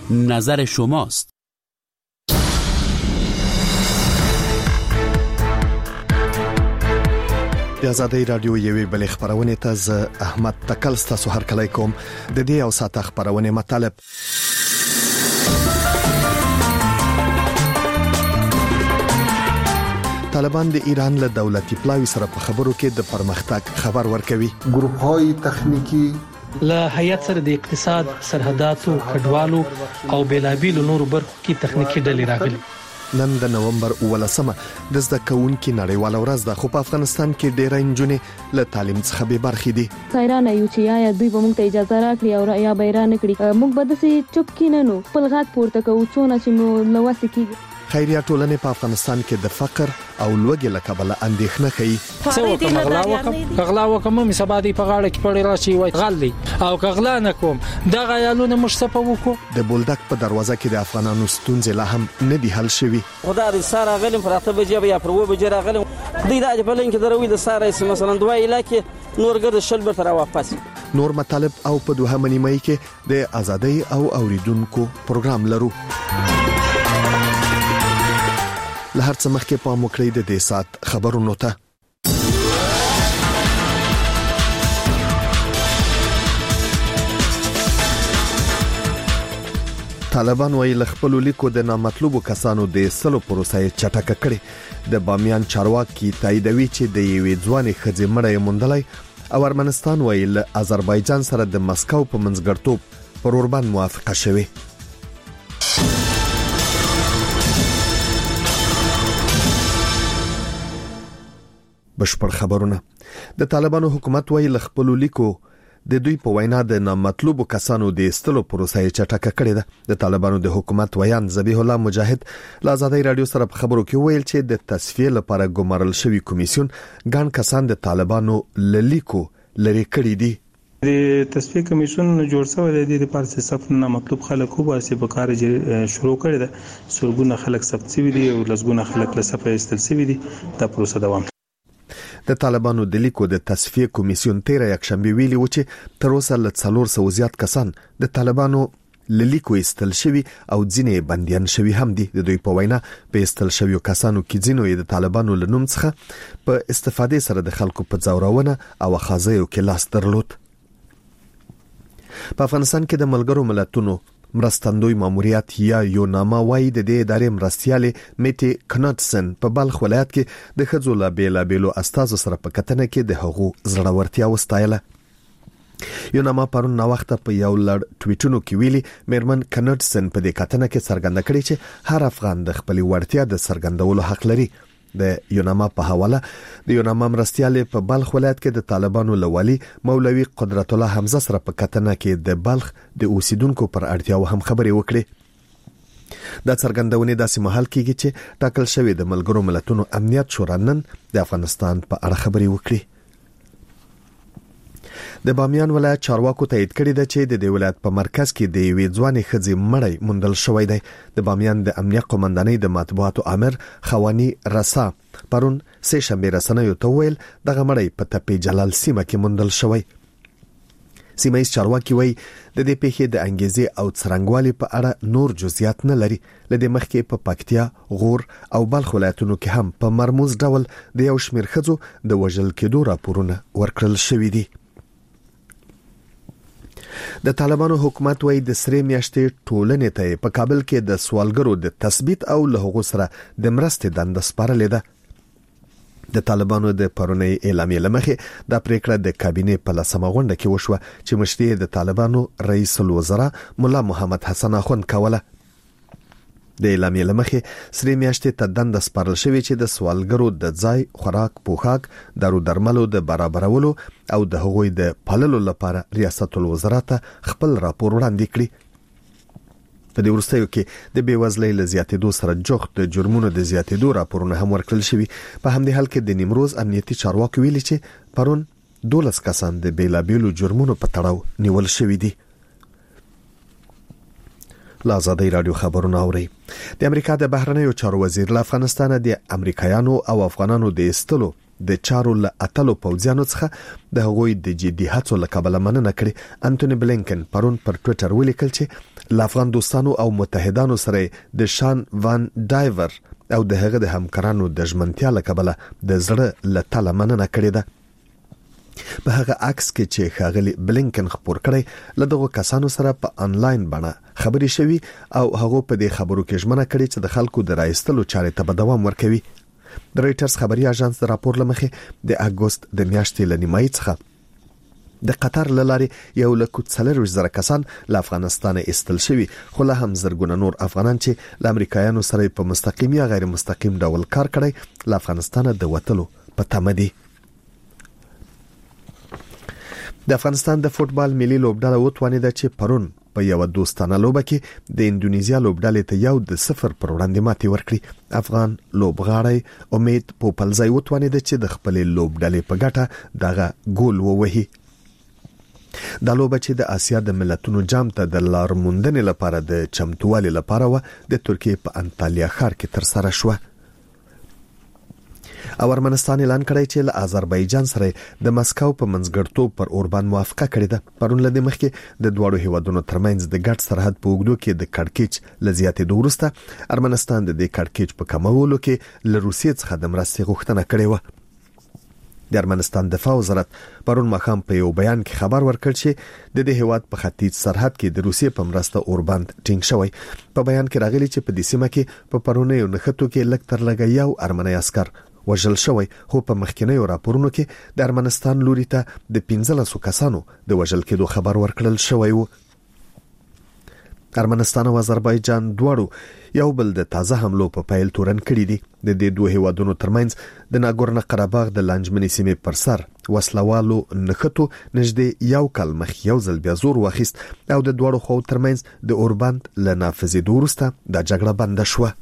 نظر شماست. د آزادۍ رادیو یوې بلې خبرونه ته ز احمد تکل ستاسو هر کله کوم د دې او ساته خبرونه مطلب. طالبان د ایران له دولتي پلاوی سره په خبرو کې د پرمختګ خبر ورکوي. ګروپ‌های تخنیکی له هیئت سره د اقتصاد، سرحداتو، کډوالو او بیلابیلو نورو برخو کې تخنیکی ډلې راغلي. نن د نومبر 18مه د زده کوونکو نړیواله ورځ ده، خو په افغانستان کې ډېر نجونې له تعلیم څخه بې برخې دي. حیران یو چې یا دوی به موږ ته اجازه راکړي او یا به نه کړي، موږ به داسې چوپ کیننو، خپل غږ پورته کوو څونه چې مو لوسې کیږي. خیریه ټولنې په افغانستان کې د فقر او لوږې له کبله اندېښنه کوي. غلا وکم مې سبا دی په غاړه کې پړې راشي وای غل دی او غلا نه کوم دا غیالونه مشتپه وکړو. د بولدک په دروازه کې د افغانانو ستونزې لا هم نه دي حل شوي. خدای دې ساره غلم پر اته بجې یا پر و بجې راغلم دوی دا په لین کې دروي د ساره سي مثلا دوه علاقې نور ګرد شلبر تر واپس. نور مطالب او په دوهمه نیمه کې د ازادۍ او اوریدونکو پروګرام لرو. له هر څه مخکې پام وکړئ د دې سات خبرونو ته. طالبان وايي خپل لیکو د نامطلوبو کسانو د سلو پروسې چټکه کړي. د بامیان چارواکي تاییدوي چې د یوې ځوانې ښځې مړی موندلای او ارمنستان وايي له آذربایجان سره د مسکو په منځګړتوب پر اوربند موافقه شوه. بشپړ خبرونه. د طالبانو حکومت وايي خپل لیکو د دوی په وینا د نامطلوبو کسانو د استلو پروسې چټکه کړې ده. د طالبانو د حکومت ویان ذبیح الله مجاهد له آزادۍ رادیو سره په خبرو کې ویل چې د تصفیه لپاره ګمارل شوی کمیسیون ګڼ کسان د طالبانو لیکو لري کړی دي. د تصفیه کمیسیون جوړ شوی دی د پارسي صف نه مطلوب خلک خو باسي په کار شروع کړی ده. سلګونه خلک ثبت شوی دي او لسګونه خلک له صفه استل شوی دي. دا پروسه دوام. د طالبانو د لیکو د تصفیه کمیسیون 13 یکشنبه ویلي و چې تر اوسه له 400 زیات کسان د طالبانو لیکو استل شوی او ځینې بنديان شوی هم دي. د دوی په وینا په استل شویو کسانو کې ځینو د طالبانو له نوم څخه په استفاده سره د خلکو په ځورونه او خازیو کې لاس درلود. په افغانستان کې د ملګرو ملتونو مرستندوی ماموریت یا یوناما وايي د دې ادارې مرستيالي میټي کنټسن په بلخ ولایت کې د خځو لا بیلابیلو استازو سره په کتنه کې د هغو زړورتیا وستایله. یوناما پرون نو وخت په یو لړ ټویټونو کې ویلي میرمن کنټسن په دې کتنه کې څرګنده کړې چې هر افغان د خپل وړتیا د څرګندولو حق لري. د یوناما په حواله د یوناما مرستيالي په بلخ ولایت کې د طالبانو لوالي مولوي قدرت الله حمزه سره په کتنه کې د بلخ د اوسیدونکو پر اړتیاو هم خبرې وکړي. دا څرګندونه داسې مهال کېږي چې ټاکل شوی د ملګرو ملتونو امنیت شورا نن د افغانستان په اړه خبرې وکړي. د بامیان ولایت چارواکو تایید کړی دی چې د دې ولایت په مرکز کې د یوې ځوانې ښځې مړی موندل شوی دی. د بامیان د امنیت قومندانۍ د مطبوعاتو امر خوانی رسا پرون سه شنبه رسنیو ته ویل دغه مړی په تپې جلال سیمه کې موندل شوی. سیمایي چارواکي وایي د دې پیښې د انګیزې او څرنګوالي په اړه نور جزئیات نه لري. لدې مخکې په پکتیا، غور او بلخ ولایتونو کې هم په مرموز ډول د یو شمېر ښځو د وژل کېدو راپورونه ورکړل شوي دي. د طالبانو حکومت وايي د سری میاشتې ټولنې ته په کابل کې د سوالګرو د تثبیت او له هغو سره د مرستې دنده سپارلې ده. د طالبانو د پرونی اعلامیې لمخې د پریکړه د کابینې په لسمه غونډه کې وشوه چې مشري د طالبانو رئیس الوزرا مولا محمد حسن اخوند کوله. د اعلامیې لمخې سری میاشتې ته دنده سپارل شوې چې د سوالګرو د ځای، خوراک، پوښاک، دارو درملو د برابرولو او د هغوی د پاللو لپاره ریاست الوزرا ته خپل راپور وړاندې کړي. په دې وروستیو کې د بیوزلۍ له زیاتېدو سره جوخت د جرمونو د زیاتېدو راپورونه هم ورکړل شوي. په همدې حال کې د نیمروز امنیتي چارواکي ویلي چې پرون 12 کسان د بیلابیلو جرمونو په تړاو نیول شوي دي. له آزادۍ رادیو خبرونه اوري. د امریکا د بهرنیو چارو وزیر له افغانستان د امریکایانو او افغانانو د استلو د چارو له اتلو پوځیانو څخه د هغوی د جدي هڅو له کبله مننه کړې. انټونی بلینکن پرون پر ټوئیټر ولیکل چې له افغان دوستانو او متحدانو سره د شان وان ډایور او د هغه د همکارانو د ژمنتیا له کبله د زړه له تله مننه کړې ده. په هغه عکس کې چې ښاغلي بلینکن خبر کړی له دغه کسانو سره په انلاین بڼه خبري شوي او هغه په دې خبرو کې ژمنه کړې چې د خلکو د راایستلو چارې ته به دوام ورکوي. د رويټرز خبري اژانس د راپور لمخې د اګوست د میاشتې له نیمایي څخه د قطر لاري یو لکه 40,000 کسان له افغانستان ایستل شوي، خو له هم زرګونه نور افغانان چې له امریکایانو سره په مستقیم یا غیر مستقیم ډول کار کړی له افغانستان د وټلو په تمه دي. د افغانستان د فوتبال ملي لوبډله وتوانیده چې پرون په یو دوستانه لوبه کې د اندونیزیا لوبډلې ته 1-0 پر وړاندې ماتې ورکړي. افغان لوبغاړی امید پوپلزی وتوانیده چې د خپلې لوبډلې په ګټه دغه ګول ووهي. دا لوبه چې د آسیا د ملتونو جام ته د لارموندنې لپاره د چمتووالي لپاره و د ترکیې په انطالیا ښار کې تر سره شوه. او ارمنستان اعلان کړی چې له آذربایجان سره د مسکو په منځګړتوب پر اوربان موافقه کړې ده. پرون له دې مخکې د دواړو هیوادونو ترمنځ د ګډ سرحد په اوږدو کې د کړکېچ لزیاتې وروسته ارمنستان د دې کړکېچ په کمولو کې له روسیې څخه د مرستې غوښتنه کړې و. د ارمنستان دفاع وزارت پرون مخام په یو بیان کې خبر ورکړ چې د دې هیواد په ختیځ سرحد کې د روسیې په مرسته اوربند ټینګ شوی. په بیان کې راغلی چې په دې سیمه کې په پرونیو نښتو کې لږ تر لږه یو ارمنی عسكر وژل شوی، خو په مخکینیو راپورونو کې د ارمنستان لوري ته د 15 کسانو د وژل کېدو خبر ورکړل شوی و. ارمنستان او آذربایجان دواړو یو بل د تازه حملو په پیل تورن کړی دي. د دې دوه هیوادونو ترمنځ د ناګورنو قرهباغ د لانجمنې سیمې پر سر وسلوالو نښتو نږدې یو کال مخ یو ځل بیا زور واخیست او د دواړو خو ترمنځ د اوربند له نافذېدو وروسته د جګړه بنده شوه.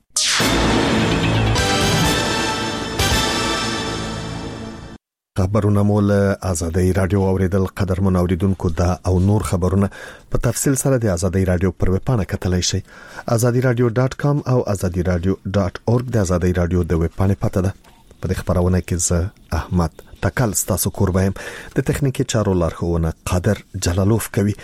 خبرونه مول آزادۍ رادیو اوریدل قدرمن اوریدونکو دا او نور خبرونه په تفصیل سره د آزادۍ رادیو پر ویب پاڼه کتلای شئ. azadiradio.com او azadiradio.org د آزادۍ رادیو د ویب پاڼې پته ده. په دې خبرونه کې زه احمد تکل ستاسو قربایم، د تخنیکی چارو لارښوونه قادر جلالوف کوي.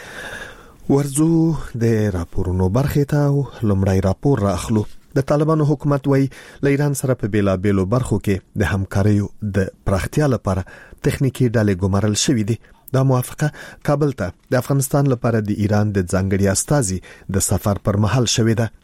ورزو د راپورونو برخه ته لومړی راپور راخلو. د طالبانو حکومت وای له ایران سره په بیلابېلو برخو کې د همکاریو د پراختیا لپاره تخنیکی ډلې ګمارل شوې دي. دا موافقه کابل ته د افغانستان لپاره د ایران د ځانګړي استازي د سفر پر مهال شوې ده.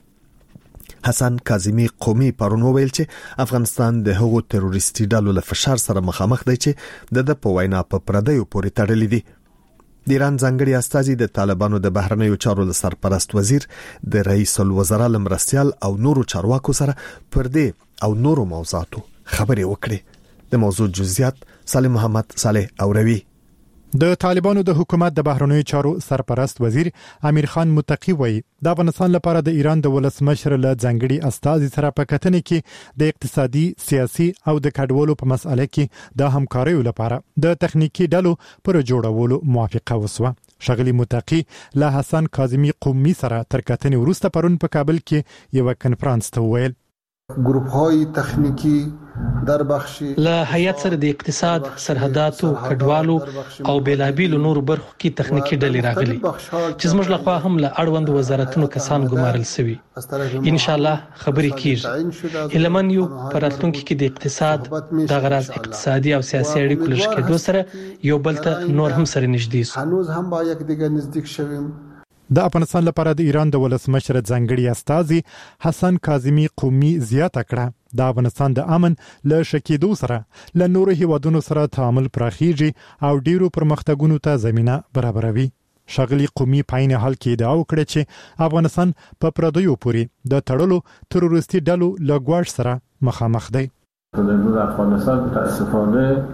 حسن کاظمی قومي پرون ویل چې افغانستان د هغو تروریستي ډلو له فشار سره مخامخ دی چې د په وینا په پردیو پورې تړلې دي. د ایران ځانګړي استازي د طالبانو د بهرنیو چارو سرپرست وزیر د رئیس الوزرا لمرستيال او نورو چارواکو سره پر دې او نورو موضوعاتو خبرې وکړي. د موضوع جزئیات سالم محمد صالح اوروي. د طالبانو د حکومت د بهرنیو چارو سرپرست وزیر امیر خان متقی وایي د افغانستان لپاره د ایران د ولسمشر له ځانګړي استازي سره په کتنې کې د اقتصادي، سیاسي او د کډوالو په مسأله کې د همکاریو لپاره د تخنیکی ډلو پر جوړولو موافقه وسوه. شغلی متقی له حسن کاظمی قومي سره تر کتنې وروسته پرون په کابل کې یو کنفرانس ته ویل گروپ های تخنیکی در بخش له هیئت سره د اقتصاد، سرحداتو، کډوالو او بیلابیلو نورو برخو کې تخنیکی ډلې راغلي چې زموږ لخوا هم له اړوند وزارتونو کسان ګمارل شوي. ان شاء الله خبرې کیږي. هلمن یو پراتونکو کې د اقتصاد د غراض اقتصادي او سیاسي اړیکو لږ کېدو سره یو بل ته نور هم سره نږدې شو. هنوز هم با یک دیگر نزدیک شویم. د افغانستان لپاره د ایران د ولسمشر ځانګړي استازي حسن کاظمی قومي زیاته کړه د افغانستان د امن له شکیدو سره له نورو هیوادونو سره تعامل پراخیږي او ډیرو پرمختګونو ته زمينه برابروي. شغلی قومي پاین حال کې ادعا وکړه چې افغانستان په پردیو پورې د تړلو تروریستي ډلو له ګواښ سره مخامخ دی. د افغانستان متاسفانه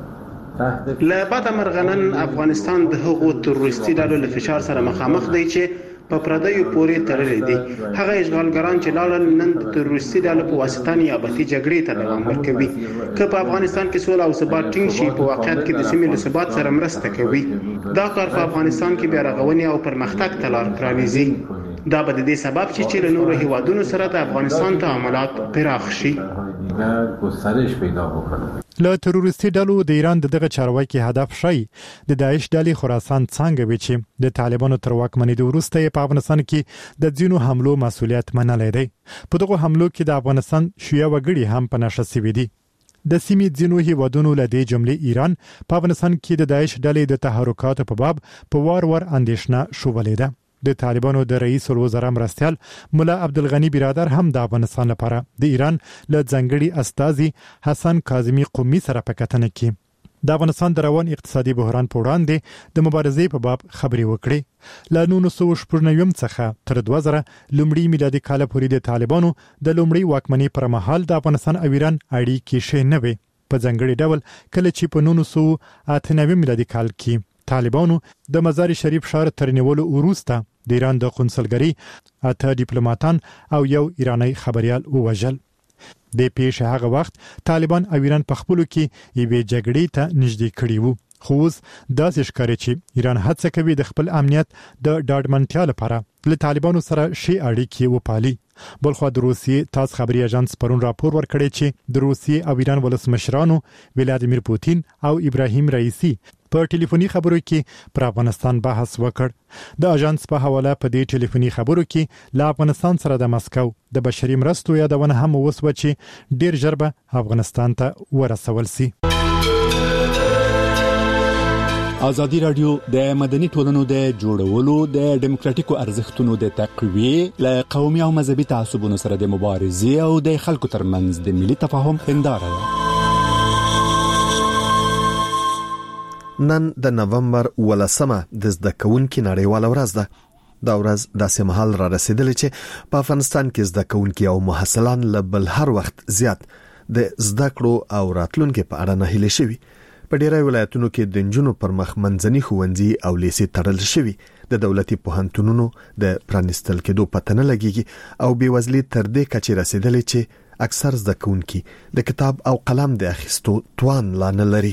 له بعد مرغنن افغانستان د هغو تروریستي ډلو له فشار سره مخامخ دی چې په پردیو پورې تړلې دي. هغه اشغالګران چې لاړل نن د تروریستي ډلو په واسطه نیابتي جګړې ته دوام ورکوي. که په افغانستان کې سوله او ثبات ټینګ شي په واقعیت کې د سیمې له ثبات سره مرسته کوي. دا کار په افغانستان کې بیا رغونې او پرمختګ ته لار پرانیزي. دا به د دې سبب شي چې له نورو هیوادونو سره د افغانستان تعاملات پراخ شي. دیگر گسترش پیدا بکنه. له تروریستي ډلو د ایران دغه چارواکي هدف شي د داعش ډلې خراسان څنګه وی چې د طالبانو تر واکمنۍ وروسته په افغانستان کې د ځینو حملو مسولیت منلای دی. په دغه حملو کې د افغانستان شیعه وګړي هم په نشه سوي دي. د سیمې ځینو هیوادونو له دې جملې ایران په افغانستان کې د داعش ډلې د تحرکات په باب په وار اندیشنه شوولې ده. د طالبانو د رئیس الوزرا مرستیال مولا عبدالغنی برادر هم د افغانستان لپاره د ایران له ځنګړي استازي حسن کاظمی قومي سره په کتنه کې د افغانستان د روان اقتصادي بحران په وړاندې د مبارزې په باب خبري وکړي. له 1999 څخه تر 2000 لومړی میلادي کال پورې د طالبانو د لومړی واکمنۍ پر مهال د افغانستان او ایران اړیکې شې نه وي. په ځنګړي ډول کله چې په 1998 میلادي کال کې طالبانو د مزار شریف ښار تر نیولو وروسته د ایران د قونسلګری 8 ډیپلوماټان او یو ایرانی خبريال ووژل. د پیښې هغه وخت طالبان او ایران په خپلو کې یوې جګړې ته نږدې کړي وو. خو اوس داسې ښکاري چې ایران هڅه کوي د خپل امنیت د ډاډمنتیا لپاره له طالبانو سره شي اړیکې وپالي. بلخو د روسیې تاس خبري اژانس پرون راپور ورکړی چې د روسیې او ایران ولسمشرانو ولادیمیر پوتین او ابراهیم رئیسی په ټلیفوني خبرو کې پر افغانستان بحث وکړ. د اژانس په حواله په دې ټلیفوني خبرو کې له افغانستان سره د مسکو د بشري مرستو یادونه هم وسوه چې ډیر ژر به افغانستان ته ورسول شي. ازادي رادیو د مدني ټولنو د جوړولو د ډیموکراتیکو ارزښتونو د تقویه له قومي او مذهبي تعصبونو سره د مبارزې او د خلکو ترمنځ د ملي تفاهم هنداره ده. نن د نومبر 18 د زده کوونکو نړیواله ورځ ده. دا ورځ داسې مهال را رسیدلې چې په افغانستان کې زده کوونکو او محصلان له بل هر وخت زیات د زده کړو او راتلونکو په اړه نه هیله شوي. په ډیری ولایتونو کې د نجونو پر مخ منځني ښوونځي او لیسې تړل شوي. د دولتي پوهنتونونو د پرانیستل کېدو پته نه لګیږي او بیوزلي تر دې کچې رسیدلې چې اکثر زده کوونکي د کتاب او قلم د اخیستو توان لا نه لري.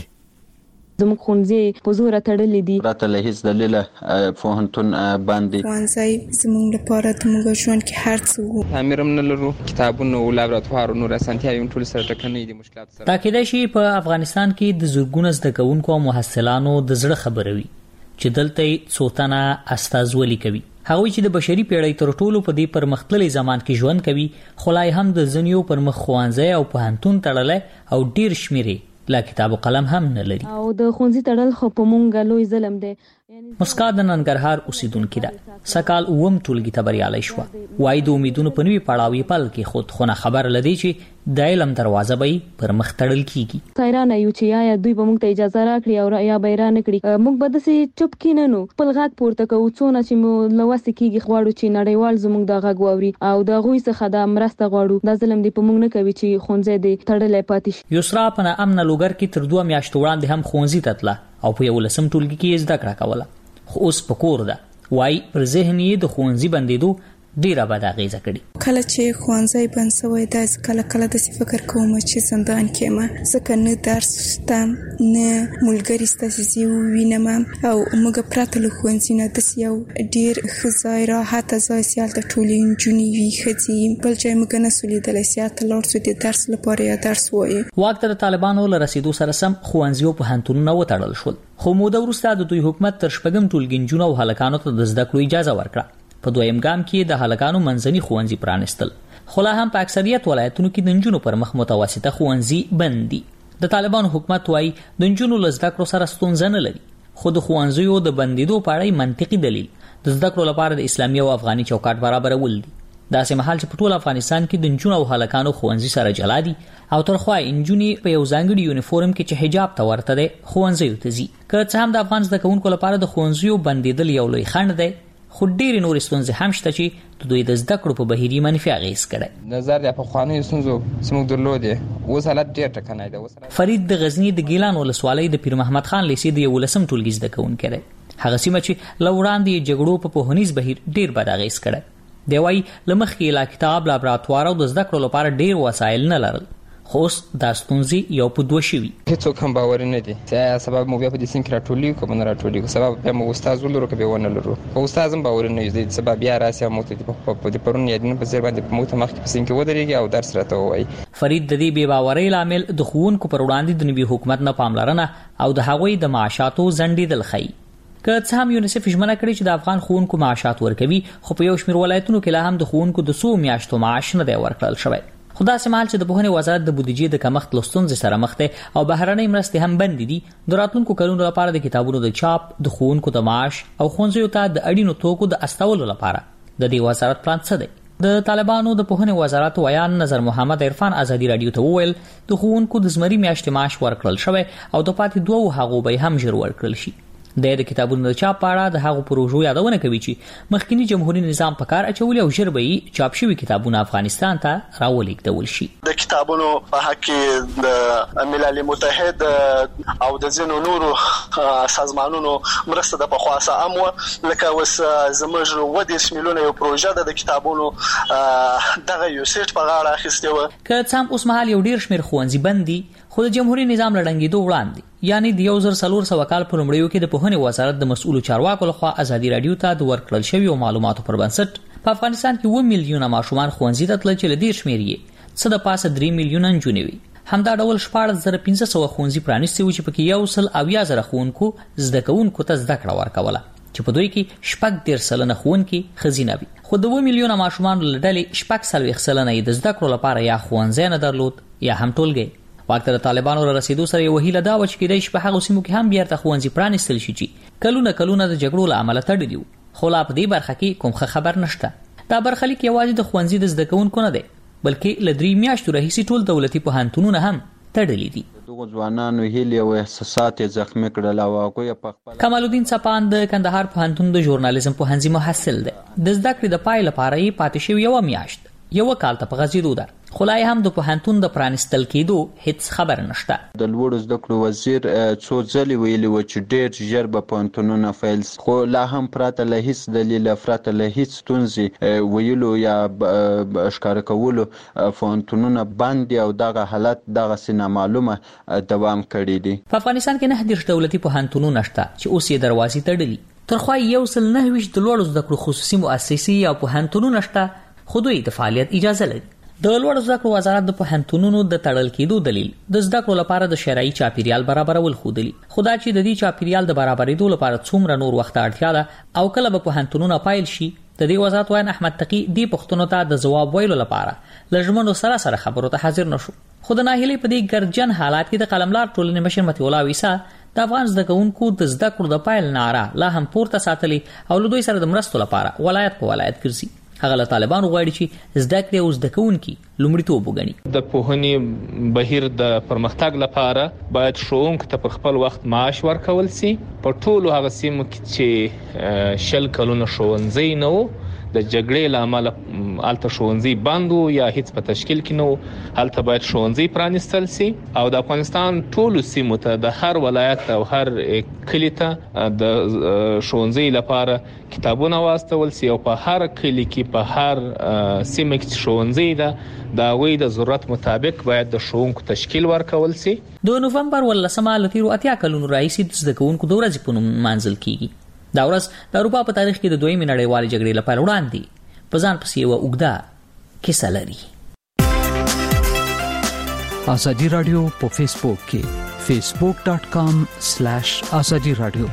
زموږ ښوونځي په زور تړلې دي. راته له هیڅ دلیل پوهنتون باندې ښوونځي زموږ لپاره د موږ ژوند کې هر څه وو. تعمیر هم نه لرو، کتابونه او لابراتوارونه رسنتیاوي ټول سره ټکنۍ دي مشکلات سره. تاکید شي په افغانستان کې د زورګونو زده کوونکو او محصلانو د زړه خبروي چې دلته څوتنه استازولي کوي. هغوی چې د بشري پیړۍ تر ټولو په دې پرمختللي زمان کې ژوند کوي، خلای هم د ځنیو پر مخ ښوونځي او پوهنتون تړلې او ډیر شمیرې لا کتاب او قلم هم نه لري. او د ښوونځي تړل خو په مونږ لوی ظلم دی. مسکا د ننګرهار اوسیدونکو ده. سکال اوم ټولګي ته بریالي شو. وای د امیدونو په نوي پړاوي پل کې خود خونه خبر لدی چې د علم دروازه به پر مخ تړل کیږي. حیران یو چې یا دوی به مونږ ته اجازه راکړي او یا به را نکړي. مونږ به دسې چوپ کیننو خپل غږ پورته کوو څونه چې مو لوسته کیږي غواړو چې نړیوال زموږ د غږ واوري او د غوي څخه د مرسته غواړو. دا ظلم دی په مونږ نه کوي چې ښوونځي دې تړلې پاتې شي. یسرا په امن لوګر کې تر 2 میاشتو وړاندې هم ښوونځي ته تله او په یو لسم ټولګي کې زده کړه کوله. خو اوس په کور ده. وای پر ذهن یې د ښوونځي بندیدو ډیره بد اغیزه کړي. کله چې ښوونځي بند شوی دا کله د فکر کوم چې زندان کې ما ځکه نه درس شته نه ملګری ستاسو وینم او موږ پراته له ښوونځي نه د یو ډیر خزای راحت ځای سیال د ټولین جونی وی خځي بل چې موږ نه سولیدل سیات لور سو د درس لپاره یا درس وایي. وخت د طالبانو له رسیدو سره سم ښوونځي او پوهنتونونه وتړل شول. خو موده وروسته د دوی حکومت تر شپږم ټولګي جنونو او هلکانو ته د زده کړو اجازه ورکړه. په دویم ګام کې د هلکانو منځني ښوونځي پرانستل. خو لا هم په اکثریت ولایتونو کې د نجونو پر مخ متوسطه ښوونځي بند دي. د طالبانو حکومت وايي د نجونو له زده کړو سره ستونزه نه لري. خو د ښوونځیو د بندیدو په اړه منطقي دلیل د زده کړو لپاره د اسلامي او افغاني چوکاټ برابرول دي. داسې مهال چې په ټول افغانستان کې د نجونو او هلکانو ښوونځي سره جلا دي او ترخوا نجونې په یو ځانګړي یونیفورم کې چې حجاب ته ورته ده ښوونځیو ته ځي. که څه هم د افغان زده کوونکو لپاره د ښوونځیو بندیدل یو لوی خنډ دی، خو ډېر نور ستونزې هم شته چې د دوی د زده کړو په بهیر منفي اغېز کړي. نظر د پخوانیو ستونزو سمون درلودې اوس حالت ډېر ټکنی دی. فرید د غزنی د ګیلان ولسوالۍ د پیر محمد خان لیسې د 11م ټولګي زده کوونکی دی. هغه سیمه چې له وړاندې جګړو په پوهنیز بهیر ډېر بد اغېز کړي. دی وايي له مخکې لا کتاب لابراتوار او د زده کړو لپاره ډېر وسایل نه لرل، خو دا ستونزې یو په دوه شوي. هیڅوک هم باور نه دي چې سبب مو بیا په دې سین کې راټولي کوم نه راټولي سبب بیا مو استاد ولرو کې به ونه لرو او استاد هم باور نه دي سبب بیا راسي مو ته په دې پرون یادونه په ځای باندې په موته مخ کې سین کې ودرېږي او درس راته وایي. فرید د دې بې باورۍ لامل د ښوونکو پر وړاندې د نوي حکومت نه پاملرنه او د هغوی د معاشاتو ځنډېدل ښیي. که څه هم یونیسف ژمنه کړې چې د افغان ښوونکو معاشات ورکوي خو په یو شمېر ولایتونو کې لا هم د ښوونکو د څو میاشتو معاش نه دی ورکړل شوی. خو داسې مهال چې د پوهنې وزارت د بودیجې د کمښت له ستونزې سره مخ دی او بهرنۍ مرستې هم بندې دي، د راتلونکو کلونو لپاره د کتابونو د چاپ، د ښوونکو د معاش او ښوونځیو ته د اړینو توکو د استولو لپاره د دې وزارت پلان څه دی؟ د طالبانو د پوهنې وزارت ویان نظر محمد عرفان ازادي رادیو ته وویل د ښوونکو د زمري میاشتې معاش ورکړل شوی او د پاتې دوو هغو به هم ژر ورکړل شي. د کتابونو د چاپ په اړه د هغو پروژو یادونه کوي چې مخکنی جمهوریت نظام په کار اچولي او ژر به چاپ شوي کتابونه افغانستان ته راولېږدول شي. د کتابونو په حق کې د ملل متحد او د ځینو نورو سازمانونو مرسته د پخواسه امو لکه وس زموږ ودیس میلیونه یو پروژه د کتابونو دغه یو سیټ په غاړه اخیسته و. که څم اوس مهال یو ډیر شمیر ښوونځي بندي خو د جمهوریت نظام لړنګېدو وړاندې یعنی د 1400 کال په لومړیو کې د پوهنې وزارت د مسؤلو چارواکو لخوا ازادي رادیو ته د ورکړل شویو معلوماتو پر بنسټ په افغانستان کې 2 میلیونه ماشومان ښوونځي ته تلل چې له دې شمېر یې څه د پاسه 3 میلیونه نجونې وي. همدا ډول 14,500 ښوونځي پرانیستي وو چې پکې 1,000 ښوونکو زده کوونکو ته زده کړه ورکوله چې په دوی کې 14% ښوونکي ښځینه وي. خو د 2 میلیونه ماشومان له ډلې 14% یې د زده کړو لپاره یا ښوونځی نه درلود یا هم ټولګی. واکته د طالبانو را رسیدو سره یو هیله دا و چې کېدای شي په هغو سیمو کې هم بیرته ښوونځي پرانیستل شي چې کلونه د جګړو له امله تړلي وو. خو لا په دې برخه کې کوم خبر نشته. دا برخلیک یوازې د ښوونځي د زده کوونکو نه دی بلکې له 3 میاشتو راهیسې ټول دولتي پوهنتونونه هم تړلي دي. دغه ځوانانو هیلې او احساسات زخمي کړل او هغوی په خپل کمال الدین صپان د کندهار پوهنتون د ژورنالیزم پوهنځي محصل دی. د زده کړې د پای لپاره یې پاتې شوی یو میاشت یو کال ته په غځېدو ده خو لا هم د پوهنتون د پرانیستل کېدو هیڅ خبر نشته. د لوړو زده کړو وزیر څو ځلې ویلي و چې ډېر ژر به پوهنتونونه فعال شي خو لا هم پرته له هیڅ دلیل پرته له هیڅ ستونزې ویلو یا ښکاره کولو پوهنتونونه بند دي او دغه حالت دغسې نامعلومه دوام کړی دی. په افغانستان کې 9 دولتي پوهنتونونه شته چې اوس یې دروازې تړلي. ترخوا 129 د لوړو زده کړو خصوصي مؤسسې او پوهنتونونه شته خو دوی د فعالیت اجازه لري. د لوړو زده کړو وزارت د پوهنتونونو د تړل کېدو دلیل د زده کړو لپاره د شرعي چاپیریال برابرول ښودلي. خو دا چې د دې چاپیریال د برابرېدو لپاره څومره نور وخت اړتیا ده او کله به پوهنتونونه پایل شي د دې وزارت وایي احمد تقی دې پوښتنو ته د ځواب ویلو لپاره له ژمنو سره خبرو ته حاضر نشو. خو د ناهیلۍ په دې ګرجن حالات کې د قلملار ټولنې مشر متي الله عیسی د افغان زده کوونکو د زده کړو د پایل ناره لا هم پورته ساتلي او له دوی سره د مرستو لپاره ولایت په ولایت ګرځي. هغه له طالبانو غواړي چې زده کړې او زده کوونکي لومړیتوب وګڼي. د پوهنې بهیر د پرمختګ لپاره باید ښوونکو ته پر خپل وخت معاش ورکول شي. په ټولو هغه سیمو کې چې 10 کلونه ښوونځی نه و د جګړې له امله هلته ښوونځي بند وو یا هیڅ په تشکیل کې نه وو هلته باید ښوونځي پرانیستل شي او د افغانستان ټولو سیمو ته د هر ولایت او هر کلي ته د ښوونځي لپاره کتابونه واستول شي او په هر کلي کې په هر سیمه کې ښوونځي ده د هغوی د ضرورت مطابق باید د ښوونکو تشکیل ورکول شي. د نوفمبر 18 له تیرو 80 کلونو راهیسې د زده کوونکو د ورځې په نوم نمانځل کیږي. دا ورځ د اروپا په تاریخ کې د دویمې نړیوالې جګړې لپاره وړاندې په ځان پسې یوه اوږده کیسه لري. ازادي رادیو په فیسبوک کې facebook.com/ازادي رادیو.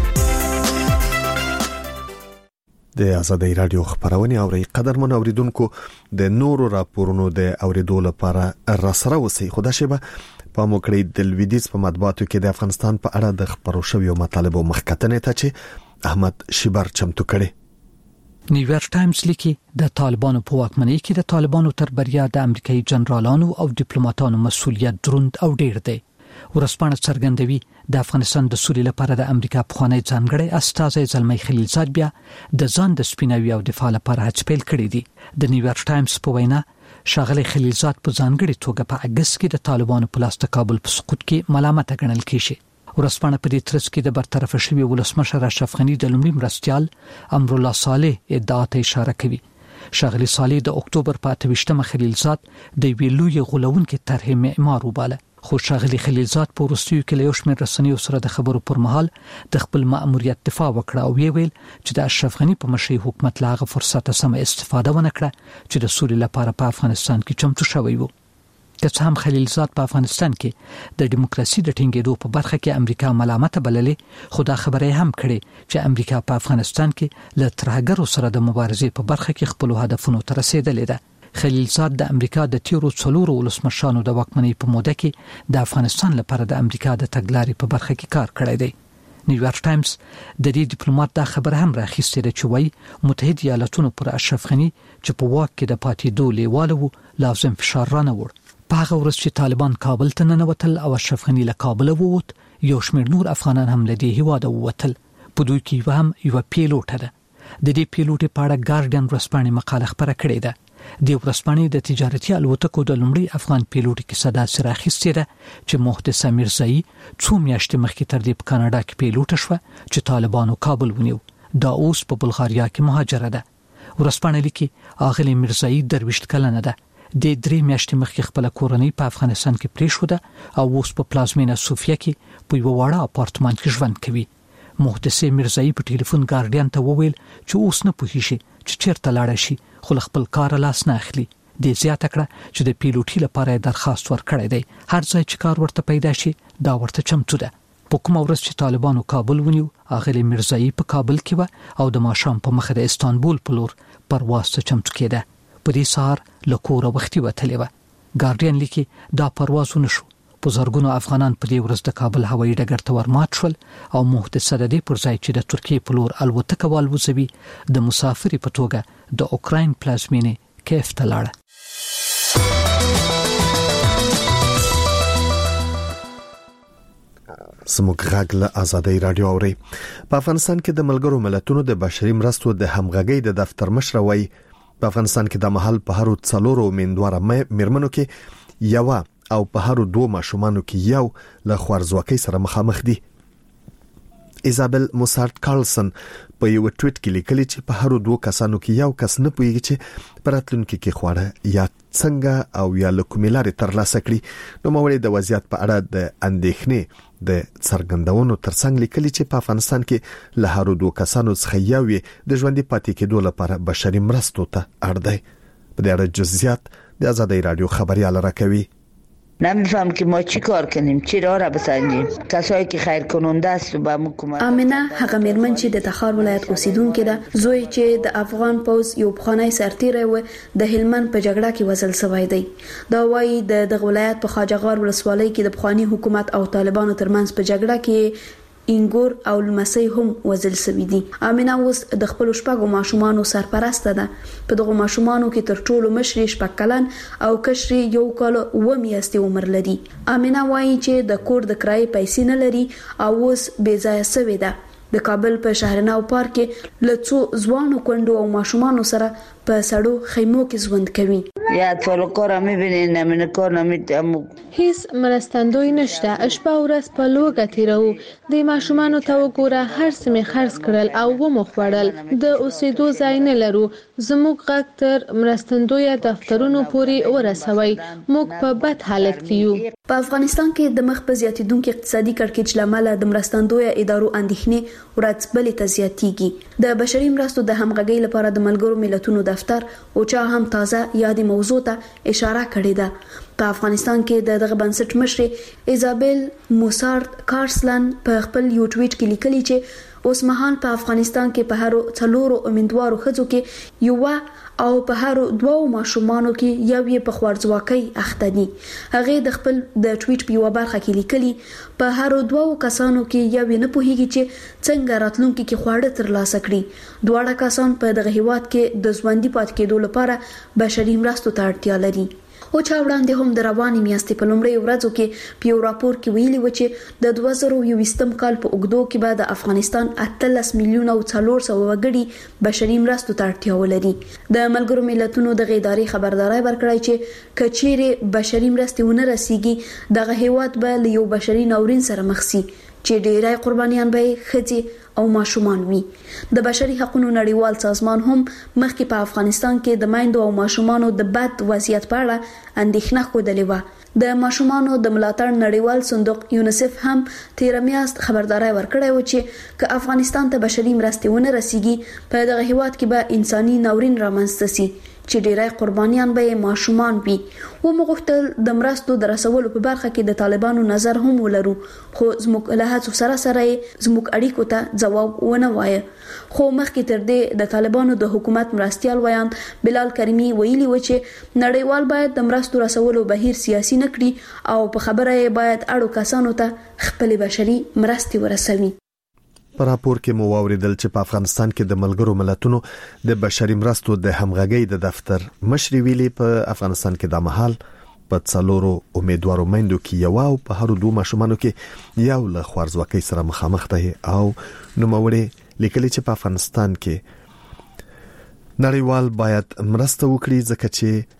د ازادي رادیو خبرونه او قدرمن اوریدونکو د نورو راپورونو د اوریدو لپاره راسره اوسئ. خدا شبه په موکړی د لویدیز په مطبوعاتو کې د افغانستان په اړه د خبرو شویو مطالبو مخکتنې ته چې احمد شیبر چمتو کړي. نیویارک ټایمز لیکي د طالبانو په واکمنۍ کې د طالبانو تر بریا د امریکایي جنرالانو او ډیپلوماټانو مسؤلیت دروند او ډیر دی. ورسپانه څرګندوي د افغانستان د سولې لپاره د امریکا پخوانی ځانګړی استازی زلمی خلیلزاد بیا د ځان د سپیناوي او دفاع لپاره هڅې پیل کړې دي. د نیویارک ټایمز په وینا ښاغلی خلیلزاد په ځانګړي توګه په اګست کې د طالبانو په لاس د کابل په سقوط کې ملامت ګڼل کیږي. ورسپانه په دې ترڅ کې د برطرف شوی ولسمشر اشرف غنی د لومړي مرستیال امرالله صالح ادعا ته اشاره کوي. شغلی صالح د اکتوبر په 28مه خلیلزاد د ویلوی غولونکو طرح معمار وباله. خو شغلی خلیلزاد په وروستیو کې له یو شمېر رسنیو سره د خبرو پر مهال د خپل مأموریت دفاع وکړه او ویل چې د اشرف غنی په مشرۍ حکومت لاغه فرصت سم استفاده ونه کړه چې د سولې لپاره په افغانستان کې چمتو شوی وو. که هم خلیلزاد په افغانستان کې د دیموکراسي د ټینګېدو په برخه کې امریکا ملامت بللې، خو دا خبره هم کړې چې امریکا په افغانستان کې له ترهګرو سره د مبارزې په برخه کې خپل هدفونو ته رسیدلې ده. خلیلزاد د امریکا د تیرو 4 ولسمشرانو د واکمنۍ په موده کې د افغانستان لپاره د امریکا د تګلارې په برخه کې کار کړی دی. نیویارک ټایمز د دې ډیپلوماټ دا خبر هم راخیستې ده چې وایي متحده ایالاتونو پر اشرف غنی چې په واک کې د پاتېدو لیواله وو لازم فشار رانه وړ. په هغه ورځ چې طالبان کابل ته ننوتل او اشرف غنی له کابل ووت، یو شمېر نور افغانان هم له دې هیواده ووتل. په دوی کې هم یو پیلوټ ده. د دې پیلوټ په اړه ګارډین ورځپاڼې مقاله خبره کړې ده. د ورځپاڼې د تجارتي الوتکو د لومړي افغان پیلوټ کې صدا سره اخیستې ده چې محدث میرزایی 2 میاشتې مخکې تر دې په کاناډا کې پیلوټ شوه چې طالبانو کابل ونیو. دا اوس په بلغاریا کې مهاجره ده. ورځپاڼه لیکي اغلی میرزایی 23 کلنه ده. د 3 میاشتې مخکې خپل کورنۍ په افغانستان کې پریښوده او اوس په پلازمینه صوفیا کې په یو وړه اپارتمان کې ژوند کوي. محدث میرزایی په ټلیفون ګارډین ته وویل چې اوس نه پوهیږي چې چیرته لاړ شي، خو خپل کار لاس نه اخلي. د زیاته کړه چې د پیلوټي لپاره درخواست ورکړی دی. هر ځای چې کار ورته پیدا شي دا ورته چمتو ده. په کومه ورځ چې طالبانو کابل ونیو، اغلی میرزایی په کابل کې و او د ماښام په مخه د استانبول په لور پرواز ته چمتو کېده. په دې سهار له کوره وختي وتلې وه. ګارډین لیکي دا پرواز ونه شو. په زرګونو افغانان په دې ورځ د کابل هوایي ډګر ته ورمات شول او محدث د دې پر ځای چې د ترکیې په لور الوتکه والوځوي د مسافر په توګه د اوکراین پلازمینې کیف ته لاړه. سموږ غږ له آزادۍ رادیو اوري. په افغانستان کې د ملګرو ملتونو د بشري مرستو د همغږۍ د دفتر مشر وایي په افغانستان کې د محل په هرو 4 امیندواره میرمنو کې یو او په هرو 2 ماشومانو کې یو له خوارځواکۍ سره مخامخ دي. ایزابل موسارت کارلسن په یو ټویټ کې لیکلي چې په هرو 2 کسانو کې یو کس نه پوهیږي چې پراتلونکو کې خواړه یا څنګه او یا لکوملاري ترلاسه کړي. نو موري د وضعیت په اړه د اندېښنې د څرګندونو ترڅنګ لیکلي چې په افغانستان کې له هرو 2 کسانو څخه یو د ژوندۍ پاتې کېدو لپاره بشري مرستو ته اړ دی. په دې اړه جزئیات د آزادۍ رادیو خبريال راکوي. نمیفهم که ما چی کار کنیم، چی راه را بسنجیم. کسایی که خیر کننده است و به حکومت. امینه هغه میرمن چې د تخار ولایت اوسیدونکې ده، زوی چې د افغان پوز یو بخانای سرتیری و د هلمند په جګړه کې وژل شوی دی. دا وایي د ولایت په خواجهغار ولسوالۍ کې د بخانی حکومت او طالبانو ترمنځ په جګړه کې انګور او لمسي هم وزل سوي دي. امینه اوس د خپل شپږو ماشومانو سرپرسته ده. په دغه ماشومانو کې تر ټولو مشري 6 کلن او کشري 1 کال و میاشتې عمر لري. امینه وایي چې د کور د کرایې پیسې نه لري او اوس بې ځایه سوي ده. د کابل په شهرناو پارک کې لڅو ځوانو کندو او ماشومانو سره په سړو خیمو کې ژوند کوي. یا ټول کار می‌بینین نمونه کار نمی‌تم. هیڅ مرستندوی نشته. شپه ورځ په لوګه تیرو. د ماشومانو ته وګوره، هر څه می خرڅ کړل او و مخوړل. د اوسېدو ځای نه لرو. زموږ غږ تر مرستندوی دفترونو پورې ورسوي. موږ په بد حالت کې یو. په افغانستان کې د مخ په زیاتیدونکو اقتصادي کړکېچ لامل د مرستندوی ادارو اندېښنې ورځ بلې ته زیاتېږي. د بشري مرستو د همغږۍ لپاره د ملګرو ملتونو دفتر او چا هم تازه یادې موضوع ته اشاره کړې ده. په افغانستان کې دغه بنسټ مشر ایزابل موسارت کارسلن په خپل یو ټویټ کې لیکلي چې اوس مهال په افغانستان کې په هر 4 امیندوارو ښځو کې یو او په هر 2 ماشومانو کې یو په خوارځواکۍ اخته دي. هغه د خپل د ټویټ په یو برخه کې لیکلي په هر 2 کسانو کې یو نه پوهیږي چې څنګه راتلونکي کې خواړه ترلاسه کړي. 2 کسان په دغه هیواد کې د ژوندۍ پاتې کېدو لپاره بشري مرستو ته اړتیا لري. او چا وړاندې هم د رواني میاشتې په لومړۍ ورځو کې په یو راپور کې ویلي و چې د 2020 کال په اوږدو کې به د افغانستان 18 میلیونه او 400 وګړي بشري مرستو ته اړتیا ولري. د ملګرو ملتونو د ادارې خبرداري ورکړی چې کچېره بشري مرستې ونه رسیږي، دغه هیواد به له یو بشري ناورین سره مخ شي چې ډېرای قربانیان به خځې او ماشومان وي. د بشري حقوقو نړیوال سازمان هم مخکې په افغانستان کې د مایندو او ماشومانو د بد وضعیت په اړه اندېښنه خوده و. د ماشومانو د ملاتړ نړیوال صندوق یونیسف هم تیر میاشت خبرداري ورکړې و چې که افغانستان ته بشري مرستې ونه رسیږي په دغه هیواد کې به انساني ناورین رامنځته شي چې ډیری قربانیان به ماشومان وي. و مغوښتل د مرستو د رسولو په برخه کې د طالبانو نظر هم ولرو، خو زموږ له هڅو سره زموږ اړیکو ته ځواب ونه وایي. خو مخکې تر دې د طالبانو د حکومت مرستيال ویان بلال کریمی ویلي و چې نړیوال باید د مرستو رسولو بهیر سیاسي نه کړي او په خبره یې باید اړو کسانو ته خپل بشري مرستې ورسوي. په راپور کې مو واوریدل چې په افغانستان کې د ملګرو ملتونو د بشري مرستو د همغږۍ د دفتر مشر ویلي په افغانستان کې د مهال په څلورو امیدوارو میندو کې یو او په هر دوه ماشومانو کې یو له خوارځواکۍ سره مخامخ دي او نوموړي لیکلي چې په افغانستان کې نړیوال باید مرسته وکړي ځکه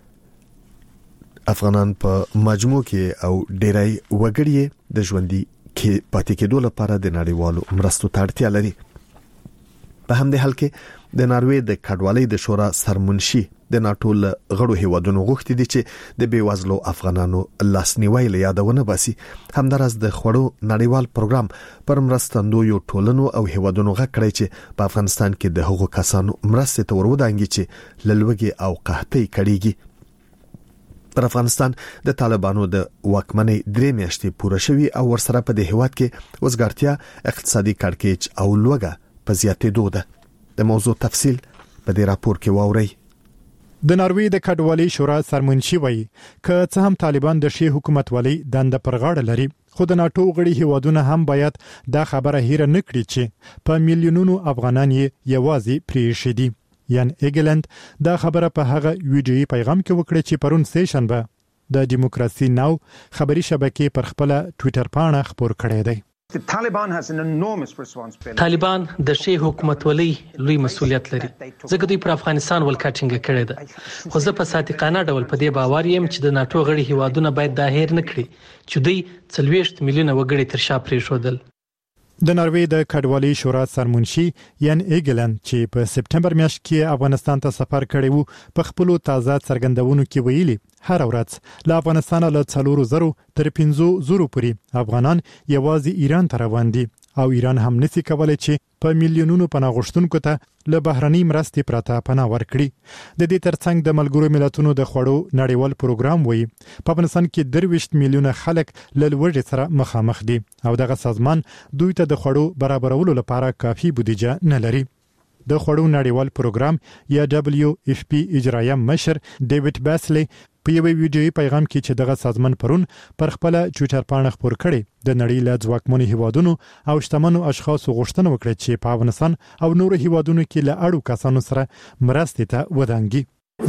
چې افغانان په مجموع کې او ډیری وګړي د ژوندۍ کې پاتې کېدو لپاره د نړیوالو مرستو ته اړتیا لري. په همدې حال کې د ناروې د کډوالۍ د شورا سرمنشي د ناتو غړو هیوادونو غوښتي دي چې د بیوزلو افغانانو لاسنیوي له یادونه باسي. همدارس د خوړو نړیوال پروګرام پر مرستندویو ټولنو او هیوادونو غکړي چې په افغانستان کې د هغو کسانو مرستې ته ورودانګي چې للوګي او قحطۍ کړيږي. پر افغانستان د طالبانو د واکمنۍ 3 میاشتې پوره شوي او ورسره په دې هیواد کې وزګارتیا اقتصادي کړکېچ او لوګه په زیاتېدو ده. د موضوع تفصیل په دې راپور کې واورئ. د ناروې د کډوالۍ شورا سرمنشي وایي که څه هم طالبان د شي حکومت والی دنده پر غاړه لري، خو د ناتو غړي هیوادونه هم باید دا خبره هیره نه کړي چې په میلیونونو افغانان یې یوازې پریښي دي. یان ایګلند دا خبره په هغه ویډیوي پیغام کې وکړه چې پرون سیشنبه د دیموکراسي ناو خبري شبکې پر خپل ټوئیټر پاڼه خبر کړی دی. طالبان د شي حکومت ولي لوی مسؤلیت لري ځکه دوی پر افغانستان ولکټینګ کړی ده. خو زه په صادقانه ډول په دې باور یم چې د ناتو غړي هیوادونه باید دا هیر نه کړي چې دوی 40 میلیونه وګړي تر شا پریښودل. د ناروې د کډوالۍ شورا سرمنشي یان ایګلند چې په سپټمبر میاشت کې افغانستان ته سفر کړی وو په خپل تازه څرګندونو کې ویلي هر ورځ له افغانستان له 4,000 تر 5,000 پورې افغانان یوازې ایران ته روان دي او ایران هم نسی کولای چې په میلیونونو پناه غوښتونکو ته له بهرنۍ مرستې پرته پناه ورکړي. د دې ترڅنګ د ملګرو ملتونو د خوړو نړیوال پروګرام وایي په افغانستان کې 23 میلیونه خلک له لوږې سره مخامخ دي او دغه سازمان دوی ته د خوړو برابرولو لپاره کافي بودیجه نه لري. د خوړو نړیوال پروګرام یا WFP اجرایه مشر ډیوډ باسلی په یو ویډیوي پیغام کې چې دغه سازمان پرون پر خپل ټوئیټر پاڼه خبر کړي د نړۍ له ځواکمنو هیوادونو او شتمنو اشخاصو غوښتنه وکړه چې په افغانستان او نورو هیوادونو کې له اړو کسانو سره مرستې ته ودانګي.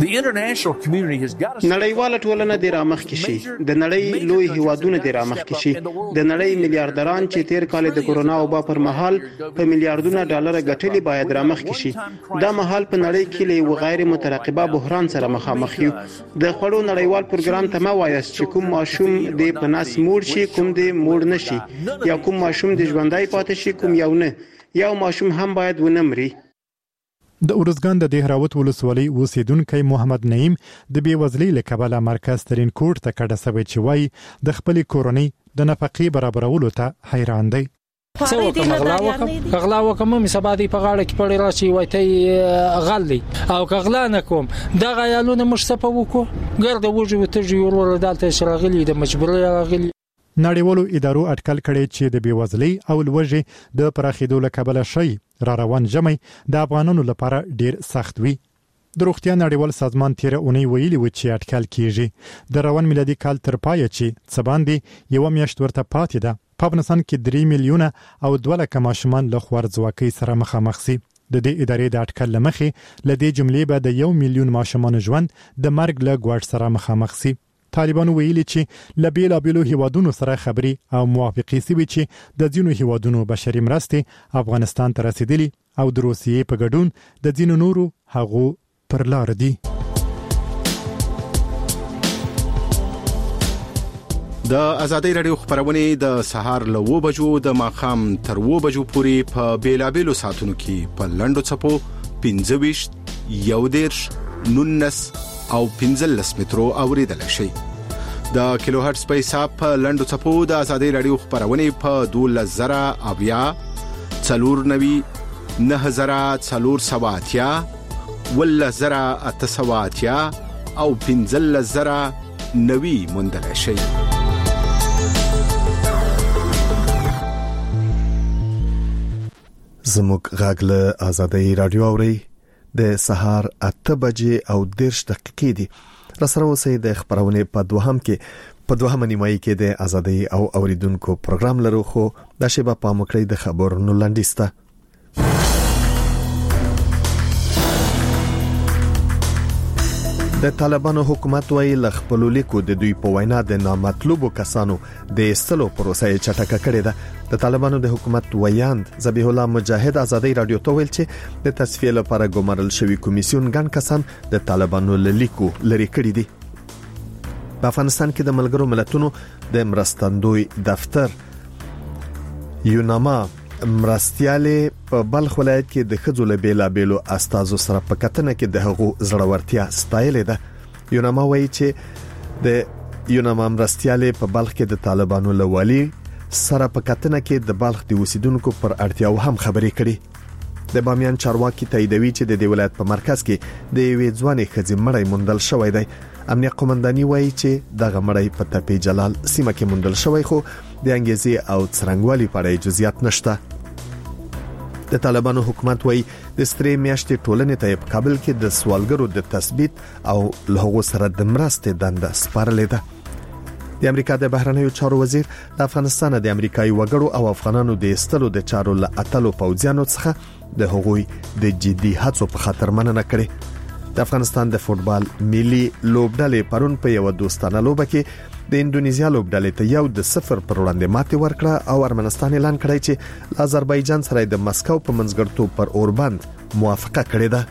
نړیواله ټولنه د رامخ کې شي، د نړۍ لوی هیوادونه د رامخ کې شي، د نړۍ میلیارډران چې تیر کال د کورونا وبا پر مهال په میلیارډونو ډالر ګټلي باید رامخ کې شي. دا مهال په نړۍ کې له غیر مترقبه بحران سره مخامخ یو. د خوړو نړیوال پروګرام ته ما وایست چې کوم ماشوم د پناس موړ شي کوم د موړ نشي، یا کوم ماشوم د ژوندۍ پاتې شي کوم یو نه، یو ماشوم هم باید ونه مري. د اورزګان د دهراوت ولسوالۍ اوسیدونکو محمد نعیم د بیوزلۍ له کبله مرکز ترين کوټ ته کډه سوي چې وای د خپل کورنۍ د نفقې برابرولو ته حیران دی. څو غلا وکم مې سبا دی په غاړه کې پړې راشي وایته غل دی او غلا نه کوم دا غیالونه مش صفه وکړو ګرد وجو ته جوړول دالته شراغلی د مجبوري راغلی. نړیوالو ادارو اټکل کړي چې د بیوزلۍ او لوږې د پراخېدو له کبله شي را روان جمع د افغانانو لپاره ډیر سخت وي. د روغتیا نړیوال سازمان تیر اونۍ ویلي و چې اټکل کیږي د روان میلادي کال تر پایه چې څباندې یو میاشت ورته پاتې ده په افغانستان کې 3 میلیونه او 2 لک ماشومان له خوارځواکۍ سره مخامخ سي. د دې ادارې د اټکل لمخې لدې جملې به د 1 میلیون ماشومان ژوند د مرګ له ګواښ سره مخامخ سي. طالبان ویلي چې لبیلابیلو هیوادونو سره خبري او موافقې سوي چې د ځینو هیوادونو بشري مرستې افغانستان ته رسیدلي او د روسیې په ګډون د ځینو نورو هغو پر لار دي. د ازادي رادیو خبرونه د سهار له 9 بجو د ماخام تر 9 بجو پورې په بیلابېلو ساعتونو کې په لندو چپو 15 یودیرش 19 او 15 مترو اوریدل شي. د کیلو هرتز په حساب په لندو چپو د ازادي رادیو خبرونه په 12000 اویا 490 9480 ولزرا اتسواتیا او 15000 نوی مندل شي. زموږ غږ له ازادي رادیو اوري د سهار 8 بجې او 10 دقیقې دي. رسره اوسئ د خبرونه په دوهمه نیمایي کې د ازادي او اوریدونکو پروګرام لرو، خو د شیبه په مکړې د خبرونو لاندېسته. د طالبانو حکومت وايي لخپل لیکو د دوی په وینا د نامطلوبو کسانو د استلو پروسه چټکه کړې ده. د طالبانو د حکومت ویاند ذبیح الله مجاهد ازادي رادیو ته ویل چې د تصفیه لپاره ګمارل شوی کمیسیون ګڼ کسان د طالبانو لیکو لري کړی دي. په افغانستان کې د ملګرو ملتونو د مرستندوی دفتر یوناما مرستياله په بلخ ولایت کې د خځو له بیلابېلو استازو سره په کتنه کې د هغو زړورتیا ستایلې ده. یوناما وایي چې د یوناما مرستياله په بلخ کې د طالبانو له والي سره په کتنه کې د بلخ د اوسیدونکو پر اړتیاو هم خبرې کړي. د بامیان چارواکي تاییدوي چې د ولایت په مرکز کې د یوې ځوانې ښځې مړی موندل شوی دی. امنیت قومنداني وایي چې دغه مړی په تپې جلال سیمه کې موندل شوی، خو د انګیزي او څرنګوالي په اړه جزئیات نشته. د طالبانو حکومت وایي د سترې میاشتې ټولنې ته په کابل کې د سوالګرو د تثبیت او له هغو سره د مرستې دنده سپارلې ده. د امریکا د بهرنیو چارو وزیر د افغانستان د امریکایي وګړو او افغانانو د استلو د چارو له اتلو پوځیانو څخه د هغوی د جدي هڅو په خاطر مننه کړې. د افغانستان د فوتبال ملي لوبډلې پرون په یو دوستانه لوبه کې د اندونیزیا لوبډلې ته 1-0 پر وړاندې ماتې ورکړه او ارمنستان اعلان کړی چې آذربایجان سره د مسکو په منځګړیتوب پر اوربند موافقه کړې ده.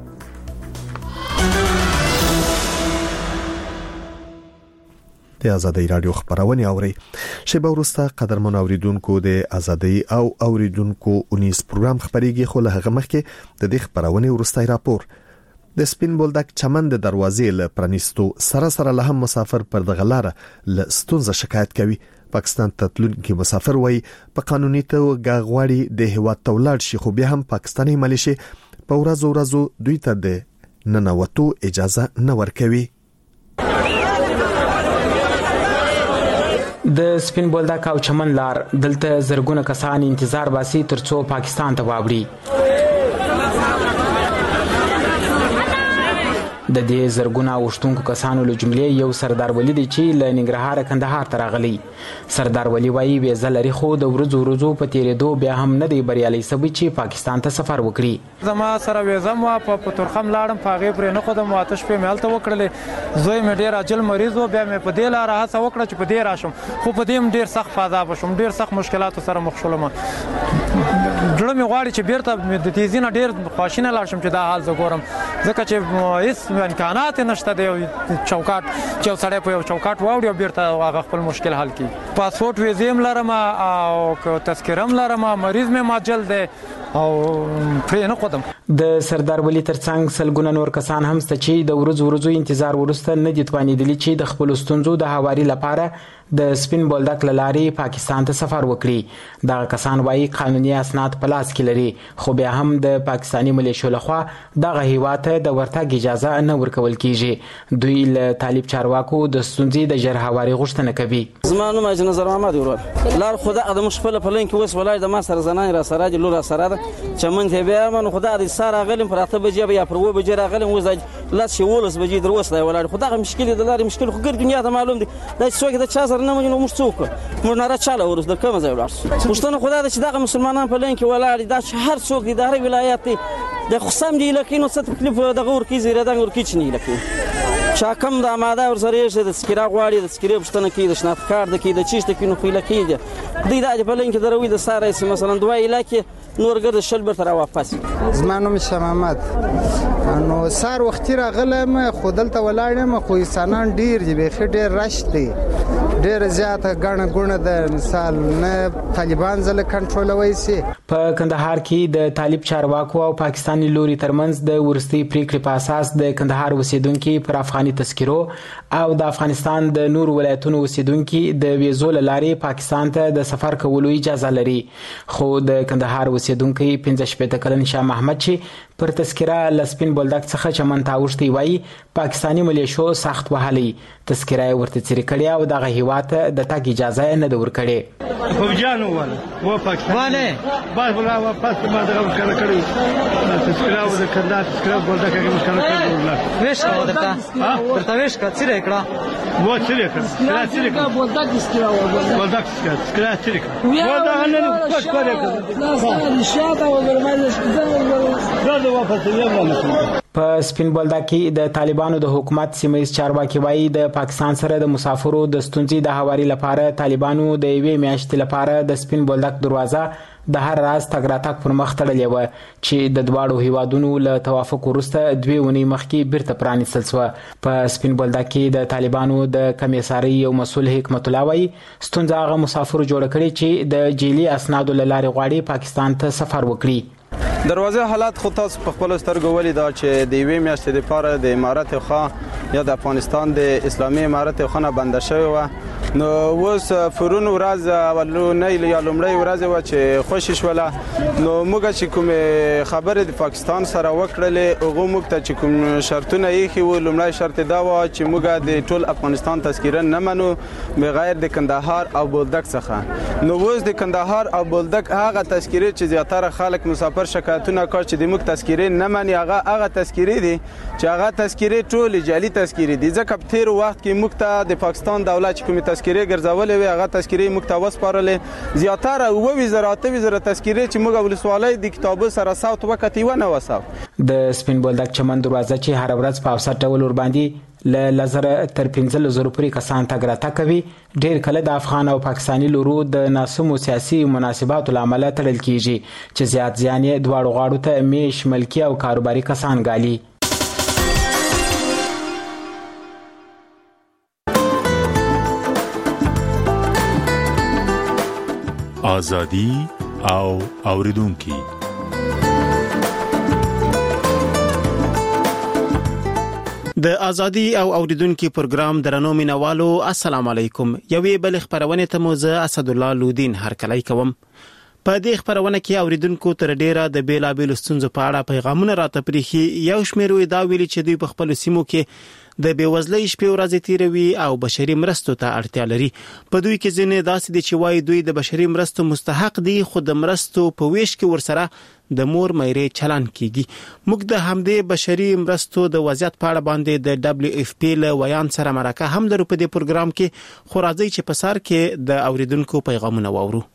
د ازادي رادیو خبرونه اوري. شیبه وروسته قدرمن اوریدونکو د ازادي او اوریدونکو 19 پروګرام خبريږي، خو له هغه مخکې د دې خبرونه وروستي راپور. د سپین بولدک چمن د دروازې له پرانیستو سره له هم مسافر پر دغه لار له ستونزه شکایت کوي. پاکستان ته تلونکي مسافر وایي په قانوني توګه غواړي د هیواد ته ولاړ شي، خو بیا هم پاکستاني ملیشي په ورځو دوی ته د ننوتو اجازه نه ورکوي. د سپین بولدک او چمن لار دلته زرګونه کسان انتظار باسي ترڅو پاکستان ته واوړي. د دې زرګونه وشتونکو کسانو له جملې یو سردار ولی دی چې له ننګرهار کندهار ته راغلی. سردار ولی وایي ویزه لري، خو د ورځو په تیرېدو بیا هم نه دی بریالي سوی چې پاکستان ته سفر وکړي. زما سره ویزه مو په ترخم لاړم، په هغې پرې نه خودم آتش په مې هلته وکړلې. زوی مې ډېر عاجل مریض و، بیا مې په دې لاره هڅه وکړه چې په دې راشم، خو په دې هم ډېر سخت فاضابه شوم، ډېر سخت مشکلاتو سره مخ شولم. زړه مې غواړي چې بیرته د تیزي نه ډېر خواشینه لاړ شم چې دا حال زه ګورم، ځکه چې هېڅ امکانات نشته د چوکاټ چې یو سړی په یو چوکاټ واوړي او بیرته هغه خپل مشکل حل کړي. پاسپورټ ویزې هم لرم او تذکره هم لرم، مریض مې ماجل دی او پرې نه خودم. د سردار ولی ترڅنګ سلګونه نور کسان هم ست چې د ورځو انتظار ورسته نه دي توانیدلی چې د خپل ستونزو د هواري لپاره د سپین بولدک لاري پاکستان ته سفر وکړي. دا کسان وايي قانوني اسناد په لاس کې لري، خو بیا هم د پاکستاني ملیشو لخوا دغه هیواد ته د ورتګ اجازه نه ورکول کیږي. دوی له طالب چارواکو د ستونزې د ژر هواري غوښتنه کوي. زمانو ما نظر محمد ورور لار خدا د مشفله پلان کې وس ولای د ما سره زنان را سره د لور سره چمن ته بیا من خدا د ساره غلم پر اته بجې یا پر و بجې را غلم وځي لاس شي ولس بجې دروسه ولای خدا مشکل د لاري مشکل خو ګر دنیا ته معلوم دي دا څوک د چا سره نه مونږ نو څوک مونږ نه را چاله ورس د کوم ځای ولارس پښتون خدا د چې دغه مسلمانان په لین کې ولای دا هر څوک د هر ولایت د خصم دی لکه نو ست تکلیف د غور کې زیره د غور کې چنی لکه شاکم د آماده ور سره یې د سکیرا غواړي د سکیرې پښتنه کې د شناخت کارت کې د چیشت کې نو خېله کې دی د په لین کې دروي د ساره مثلا دوه علاقې نور ګرد شل بیرته را واپس. زما نوم شاه محمد. نو سار وختي راغلم خو دلته ولاړم خو انسانان ډیر دي بیخي ډیر رش دي ډیر زیاته ګڼه د مثال نه طالبان ځله کنټرولوي سي. په کندهار کې د طالب چارواکو او پاکستاني لوري ترمنځ د ورستي پریکړې په اساس د کندهار اوسیدونکو پر افغاني تذکرو او د افغانستان د نور ولایتونو اوسیدونکو د ویزو لارې پاکستان ته د سفر کولو اجازه لري. خو د کندهار اوسیدونکو 15 کلن شاه محمد چې پر تذکره لسپین بولدک څخه چمن تاوشتي وای پاکستاني ملیشو سخت وهلي تذکره ورته چری کړی او دغه هیواد د تاګ اجازه نه د ور کړی. خوبجانو ولا و پاکستانه باز ولا واپس ما دغه مشکل کړی تذکره او د کندهار تذکره بولدک کې مشکل کړی ویش کا ورته ویش کا چیرې کړه و چیرې کړه بولدک تذکره بولدک تذکره چیرې کړه و دا نه کوښښ کړی لا شاته و ورمایل په سپین بولدک کې د طالبانو د حکومت سیمه چارواکي وایي د پاکستان سره د مسافرو د ستونزې د هواري لپاره طالبانو د یوې میاشتې لپاره د سپین بولدک دروازه د هر راز تګ راتګ پر مخ تړلې و چې د دواړو هیوادونو له توافق وروسته 2 ونې مخکې بیرته پرانیستل شو. په سپین بولدک کې د طالبانو د کمیساري او مسول حکمت الله وایي ستونزه هغه مسافر جوړ کړي چې د جیلی اسنادو لارې غواړي پاکستان ته سفر وکړي. دروازه حالت خو تاسو په خپل سترګو ولیدا چې د یوې میاشتې لپاره د امارات خو یا د افغانستان د اسلامي امارات خو نه بند شوی و. نو اوس فرون ورځ اولونه یا لومړی ورځ و چې خوشی شوله نو موږ چې کوم خبره د پاکستان سره وکړلې هغه موږ ته چې کوم شرطونه یې خو لومړی شرط دا و چې موږ د ټول افغانستان تذکره نه منو بغیر د کندهار او بولدک څخه. نو اوس د کندهار او بولدک هغه تذکره چې زیاتره خلک مسافر شکایتونه کوي چې د موږ تذکره نه مني هغه تذکره دي چې هغه تذکره ټول جعلي تذکره دي ځکه په تیر وخت کې موږ ته د پاکستان دولت کوم تذکره ګرځولې وي هغه تذکره موږ ته وسپارلې زیاتره او وزارت تذکره چې موږ ولسوالۍ د کتابو سره صوت وکړي و نه وساو. د سپین بولدک چمن دروازه چې هر ورځ په اوسط ډول ور باندې ل لزر تر 15,000 پورې کسان تګ راتګ کوي. ډیر کله د افغان او پاکستاني لورو د ناسمو سیاسي مناسباتو لامل تړل کیږي چې زیات ځان یې دواړو غاړو ته میش ملکی او کاروباري کسان ګالي. آزادی او اوریدونکي د ازادي او اوریدونکو پروګرام درنو مینوالو السلام علیکم. یوې بل خبرونه ته موزه اسد الله لودین هرکلی کوم. په دې خبرونه کې اوریدونکو تر ډیره د بیلابل ستونزو په اړه پیغامونه راته پریخي. یو شمېر وی دا ویلي چې دوی په خپل سیمو کې د بیوزلۍ شپې ورځې تیروي او بشري مرستو ته اړتیا لري. په دوی کې ځینې داسې دي چې وایي دوی د بشري مرستو مستحق دي خو د مرستو په ویش کې ورسره د مور مېرې چلن کیږي. موږ د همدې بشري مرستو د وضعیت په اړه باندې د WFP له ویان سره مرکه هم درو په دې پروګرام کې خو راځي چې په سر کې د اوریدونکو پیغامونه واورو.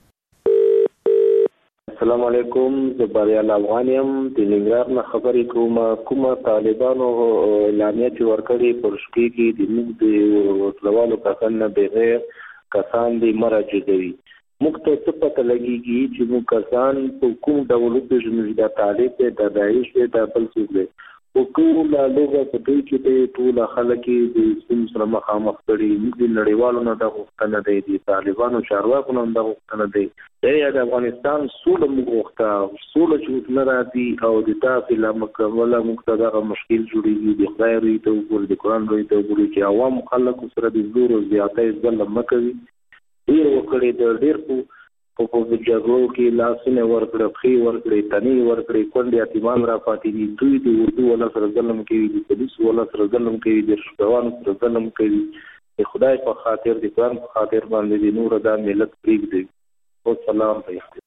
السلام علیکم زه بریال افغانیم د ننګرهار نه خبرې کومه طالبانو اعلامیه چې ورکړي پر شپې کې د موږ د وسلوالو کسان نه بغیر کسان دي مرجدوي. موږ ته څه پته لګیږي چې موږ کسان په کوم ډول پیژنو د طالب د داعش د بل څه دي او کوم لا لوګه په دې کې د ټول خلک د سیم سره مخامخ کړي. موږ د نړیوالو نه د غوښتنه دی د طالبانو چارواکو نه د غوښتنه دی د افغانستان سوله موږ غوښته سوله چې نه راځي او د تاسو لا مکمله موږ ته دا مشکل جوړیږي. د خدای ری ته وګورئ د قران ری ته وګورئ چې عوام خلک سره د زور او زیاتې ظلم مکوي. ډیر وکړي د ډیر په جګړو کې لاسونه ورکړي خي ورکړي تني ورکړي کونډه یتیمان را پاتې دي. دوی د اردو ولا سره ظلم کوي د پولیس ولا سره ظلم کوي د شپوانو سره ظلم کوي. د خدای په خاطر د قران په خاطر باندې د نور د ملت پریږدي. والسلام علیکم.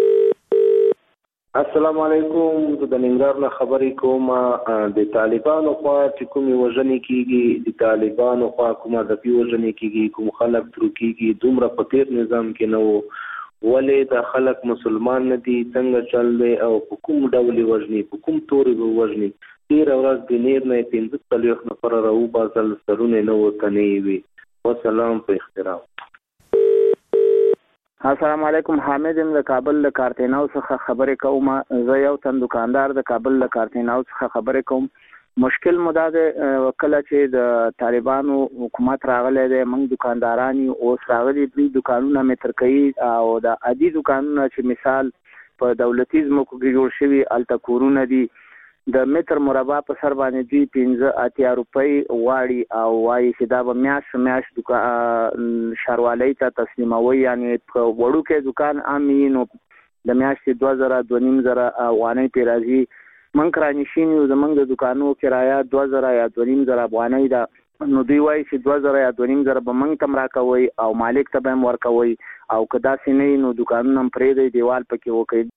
السلام علیکم زه د ننګرهار نه خبرې کوم. د طالبانو خوا چې کومې وژنې کیږي د طالبانو خوا کومه د وژنې کیږي کوم خلک تر کیږي دومره په تیر نظام کې نه وو ولې د خلک مسلمان نه دي څنګه چل دی او په کوم ډول وژني په کوم تورې وژني. تیر ورځ د نیر نه 15 نفر راو بازل سرونه نه وته نه وي. والسلام په احترام. السلام علیکم. حامد ام د کابل له کارتیناو څخه خبرې کوم. زه یو تن دکاندار د کابل له کارتیناو څخه خبرې کوم. مشکل مو دا ده کله چې د طالبانو حکومت راغلی دی، موږ دکانداران اوس راغلي دوی دکانونه متر کوي او د عادي دکانونه چې مثال په دولتي ځمکو کې جوړ شوي هلته کورونه دي، د متر مربع په سر باندې دوی 15-80 روپۍ غواړي او وایي چې دا به میاشت ښاروالۍ ته تسلیموي. یعنې په وړوکی دکان عام وي نو د میاشتې 2000-2500 افغانۍ پرې راځي. موږ کرانشین یو، زموږ د دکانو کرایه 2000 یا 2500 افغانۍ ده. نو دوی وایي چې 2000 یا 2500 به موږ ته هم راکوئ او مالک ته به هم ورکوئ، او که داسې نه وي نو دکانونه هم پرېږدئ، دیوال پکې وکړئ.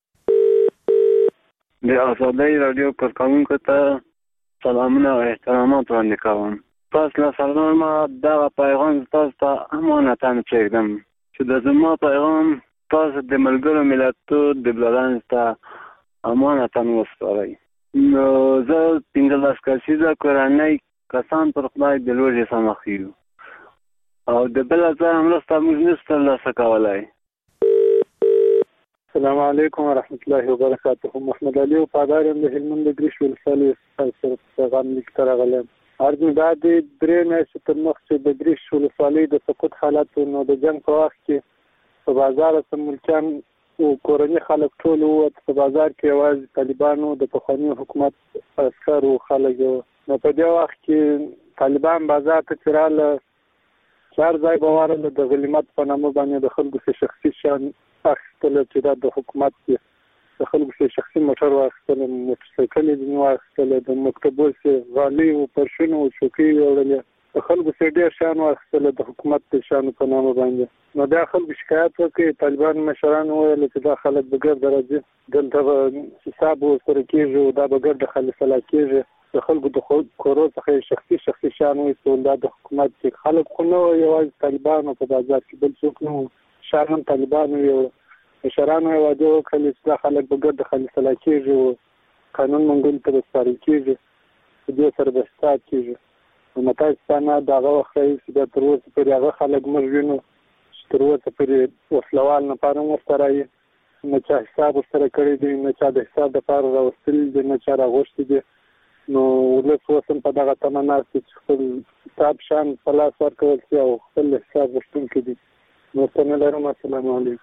د آزادۍ راډیو کارکوونکو ته سلامونه او احترامات وړاندې کوم. پس له سلامه دغه پیغام تاسو ته امانتاً پرېږدم چې د زما پیغام تاسو د ملګرو ملتونو د بلدانو ته امانتاً وسپارئ. نو زه 15 کسیزه کورنۍ کسان پر خدای د لوږې سره مخ یو او د بل ځای مرسته موږ نشو ترلاسه کولی. السلام علیکم ورحمت الله وبرکاته. محمد علي وفادار یم د هلمند د ګریش ولسوالۍ سره پیغام لیک ته راغلی. عرض مې دا دی 3 میاشتې تر مخ چې د ګریش ولسوالۍ د سقوط حالت نو د جنګ په وخت کې په بازار کې ملکیان او کورني خلک ټول ووت. په بازار کې یوازې طالبانو د پخواني حکومت عسکر او خلک نو په دې وخت کې طالبان بازار ته چې راله هر ځای به وارله د غنیمت په نامه باندې د خلکو څخه شخصي شیان اخیستل چې دا د حکومت د خلکو څخه شخصي موټر واخیستل، موټرسایکل یې واخیستل، د مکتبو څخه غالۍ او پرشونه او چوکۍ وړلې، د خلکو څخه ډېر شیان واخیستل د حکومت د شیانو په نامه باندې. نو دا خلکو شکایت وکړي. طالبان مشران وویل چې دا خلک به ګرده راځي، دلته به حساب ورسره کېږي او دا به ګرده خالصله کېږي. د خلکو د کورو څخه شخصي شیان وایستل. دا د حکومت چې خلک خو نه یوازې طالبانو په بازار کې بل څوک نه وو، شیان هم طالبانو یو مشرانو یې وعده وکړلې چې دا خلک به ګرده خالصله کېږي او قانون منګولو ته به سپارل کېږي، په دې سره به حساب کېږي. نو متاسفانه د هغه وخت راهیسې بیا تر اوسه پورې هغه خلک موږ وینو چې تر اوسه پورې وسلوال لپاره هم ورته رایي، نه چا حساب ورسره کړی دی، نه چا د حساب دپاره راوستلي دي، نه چا راغوښتي دي. نو ولس اوس هم په دغه تمه ناست دي چې خپل حساب شیان په لاس ورکول شي او خپل حساب غوښتونکي دي. نو څه نه لرم. السلام علیکم.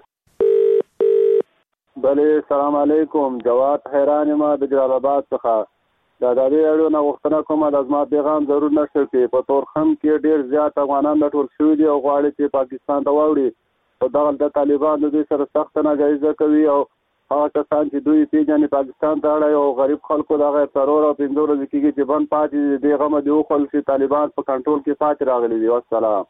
بلې سلام علیکم. جواد حیران یم د جلال آباد څخه. د ازادۍ راډیو نه غوښتنه کومه د زما پیغام ضرور نشر کړي. په تورخم کې ډېر زیات افغانان راټول شوي دي او غواړي چې پاکستان ته واوړي. او دغلته طالبان د دوی سره سخته ناجایزه کوي او هغه کسان چې دوی پیژني پاکستان ته اړوي او غریب خلکو دغه څلور او 5 ورځې کېږي چې بند پاتې دي. دې غمه دې وخوړل چې طالبان په کنټرول کې پاتې راغلي دي. والسلام.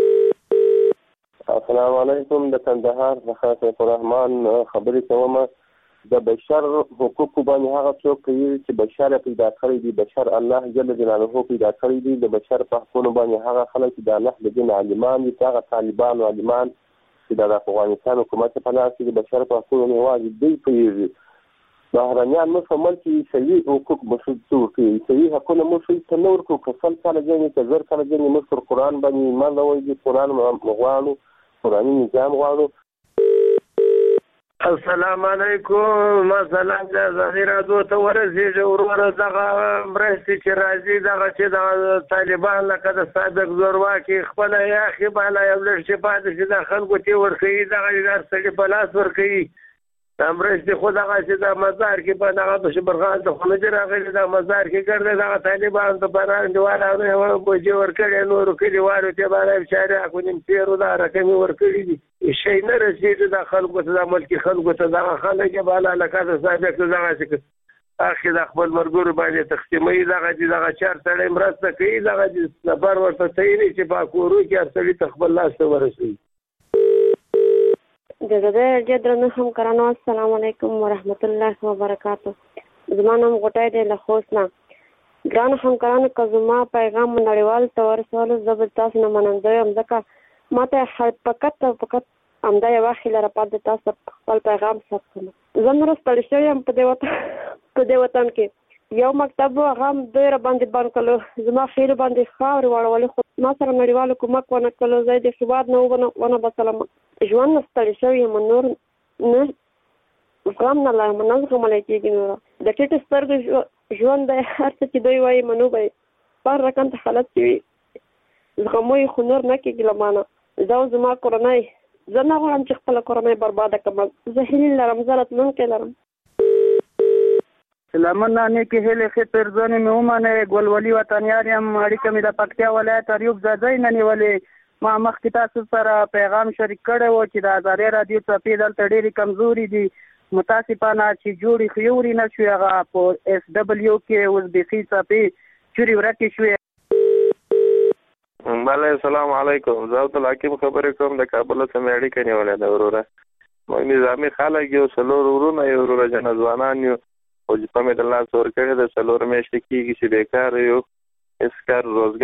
السلام علیکم. د کندهار څخه سیف الرحمن خبرې کوم. د بشر حقوقو باندې هغه څوک کوي چې بشر پیدا کړی دي، بشر الله جل جلاله پیدا کړی دي. د بشر په حقوقو باندې هغه خلک چې د الله د دین عالمان دي، هغه طالبان او عالمان چې د افغانستان حکومت په لاس کې د بشر په حقوقو یوازې دوی پوهېږي. بهرنیان موږ په ملک کې صحیح حقوق مشروع کوي، صحیح حقونه موږ ته نه ورکوو. که 100 کاله جنګ که 1000 کاله جنګ موږ پر قرآن باندې ایمان راوړي، قرآن غواړو، قرآني نظام غواړو. السلام علیکم. مثلا د ازادۍ راډیو ته ورسېږي وروره دغه مرستې چې راځي دغه چې د طالبان لکه د صادق زورواکي خپله یاخي بالا یو لږ چې پاتې شي د خلکو ته ورکوي، دغه هر سړي په لاس ورکوي. دا مرستې خو دغه چې د مزار کې په دغه د شبرغان ته خو نه دي راغلي، د مزار کې ګرځي دغه طالبان ته په انډیوالانو یې بوجې ورکړي، نورو کلیوالو ته بالا بچارې اکو نیم تېرو دا رقمې ورکړي دي. شی نه رسېږي د خلکو ته، د ملکي خلکو ته. دغه خلک یې بالا لکه د صادق دغه چې اخي د خپل مرګورو باندې تقسیموي، دغه چې دغه چار سړی مرسته کوي، دغه چې نفر ورته تعینوي چې په کورو کې هر سړي ته خپل لاس ته ورسوي. د ازادۍ راډیو درنو همکارانو السلام علیکم ورحمت الله وبرکاته. زما نوم غوټۍ دی له خوست نه. ګرانو همکارانو که زما پیغام نړیوالو ته ورسولو زه به تاسو نه منندوی یم، ځکه ما ته فقط همدا یوه هیله راپاتې تاسو خپل پیغام ثبت کړم. زه نوره ستړې شوې یم په دې وطن کې. یو مکتب و هغه هم دوی راباندې بند کړلو، زما خیلو باندې خاورې واړولې، خو ما سره نړیوالو کومک ونه کړو. زه د هېواد نه ونه بسلم. ژوند نه ستړی شوی یم، نور نه زغم نه لرم، نه زغملی کېږي. نوره د ټیټ سترګو ژوند دی، هر څه چې دوی وایي منو به یې. په هر رقم ته حالت چې وي زغمو یې، خو نور نه کېږي له ما نه. زه او زما کورنۍ، زه نه غواړم چې خپله کورنۍ برباده کړم. زه هیلې لرم، زه راتلونکی لرم. سلامونه نیکې هیلې ښې پیرزونې مې ومنئ. ګلولي وطنیار یم. اړیکه مې د پکتیا ولایت ایوب زاده نه نیولې. ما مخکې تاسو سره پیغام شریک کړی و چې د ازادۍ راډیو څپې دلته ډېرې کمزوري دي. متاسفانه چې جوړې خیوري نه شوې، هغه په اس ډبلیو کې اوس بیخي څپې چورې ورکې شوې. بله، السلام علیکم. زه عبدالحکیم خبرې کوم، د کابل څخه مې اړیکه نیولې ده. وروره موږ نظامي خلک یو، 4 ورونه یو، وروره جنه ځوانان یو. وظیفه مې د لاس ورکړې ده، 4 میاشتې کېږي چې بیکاره یو، هېڅ کار روزګار